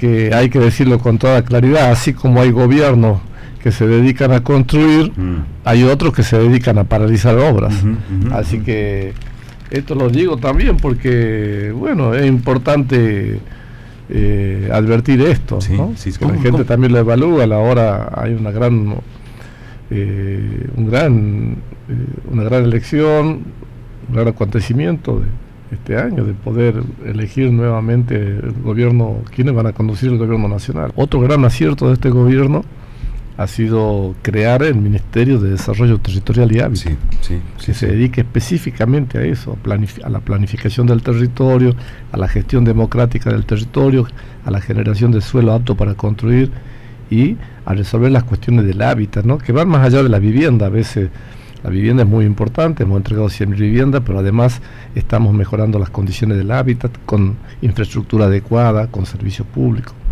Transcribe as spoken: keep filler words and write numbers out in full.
porque hay que decirlo con toda claridad, así como hay gobiernos que se dedican a construir, mm. hay otros que se dedican a paralizar obras. Uh-huh, uh-huh, así uh-huh. que esto lo digo también porque, bueno, es importante eh, advertir esto, sí, ¿no? Sí, que la gente ¿cómo? también lo evalúa. A la hora hay una gran, eh, un gran, eh, una gran elección, un gran acontecimiento de este año de poder elegir nuevamente el gobierno, quienes van a conducir el gobierno nacional. Otro gran acierto de este gobierno ha sido crear el Ministerio de Desarrollo Territorial y Hábitat, sí, sí, que sí, se sí. dedique específicamente a eso, a, planif- a la planificación del territorio, a la gestión democrática del territorio, a la generación de suelo apto para construir y a resolver las cuestiones del hábitat, ¿no? Que van más allá de la vivienda. A veces la vivienda es muy importante, hemos entregado cien mil viviendas, pero además estamos mejorando las condiciones del hábitat con infraestructura adecuada, con servicios públicos.